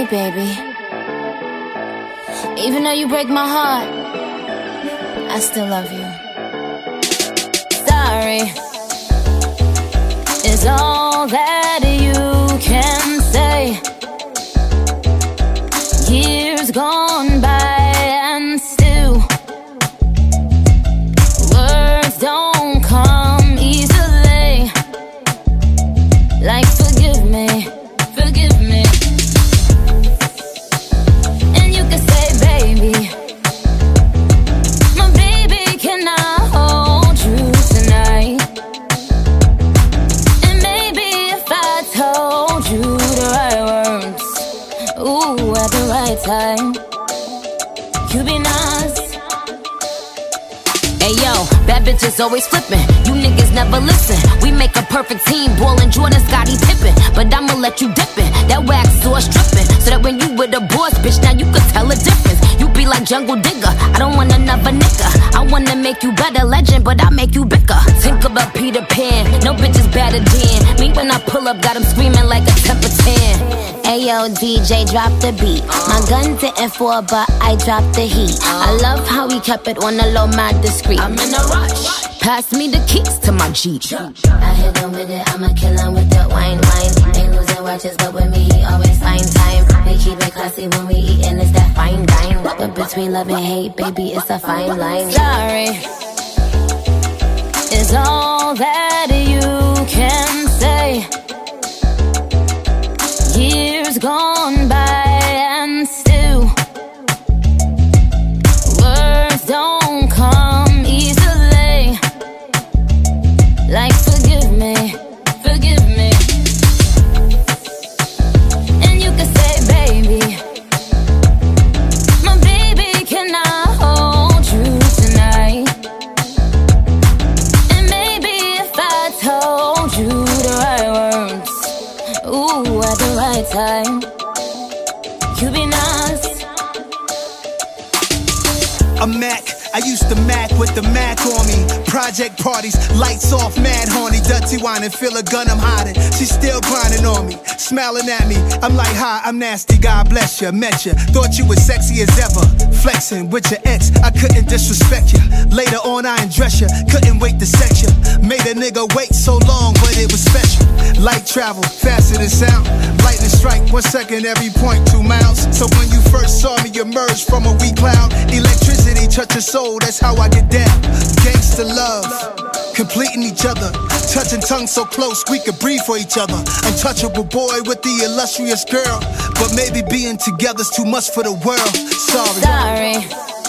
baby. Even though you break my heart, I still love you. Sorry is all that you can say. Years gone by and still words don't come easily. Like forgive me, forgive me. And you can say baby, my baby, can I hold you tonight? And maybe if I told you the right words, ooh, at the right time, you'd be nice. Hey yo, bad bitches always flippin'. You niggas never listen. We make a perfect team, Ballin', Jordan, Scottie Pippen. But I'ma let you dip it, that wax sauce drippin', so that when you with a boss bitch, now you can tell a difference. You be like Jungle Digger, I don't want another nigga. I wanna make you better, legend, but I make you bigger. Think about Peter Pan, no bitch is better than me. When I pull up, got him screaming like a temper tan. Ayo, DJ, drop the beat. My gun didn't fall, but I dropped the heat. I love how we kept it on the low, mad discreet. I'm in a rush, pass me the keys to my Jeep. I hit him with it, I'ma kill him with the wine. Ain't losing watches, but with me, he always find time. We keep it classy when we eatin', it's that fine dine. But between love and hate, baby, it's a fine line. Sorry is all that you can say. Years gone by and still words don't come easily. Like forgive me, forgive me. And you can say baby, my baby, can I hold you tonight? And maybe if I told you the right words, ooh, at the right time, you'd be nice. I'm Mac, I used to Mac with the Mac on me. Project parties, lights off, mad horny. Dirty whining, feel a gun, I'm hiding. She's still grinding on me, smiling at me. I'm like, hi, I'm nasty, God bless you. Met you, thought you was sexy as ever. Flexing with your ex, I couldn't disrespect you. Later on, I undress you, couldn't wait to sex you. Made a nigga wait so long, but it was special. Light travel, faster than sound. Lightning strike, 1 second every 0.2 miles. So when you first saw me emerge from a weak cloud, electricity touch your soul, that's how I get down. Gangsta love, completing each other. Touching tongues so close, we could breathe for each other. Untouchable boy with the illustrious girl. But maybe being together's too much for the world. Sorry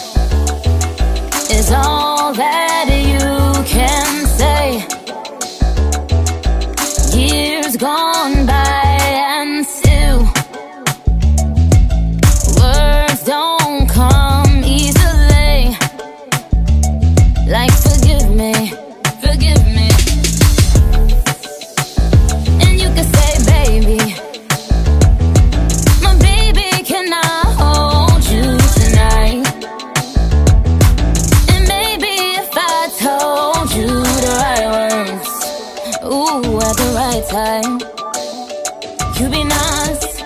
is all that you can say. Years gone by and still words don't come easily. Like forgive me, forgive me. And you can say baby, my baby, can I hold you tonight? And maybe if I told you the right words, ooh, at the right time, you'd be nice.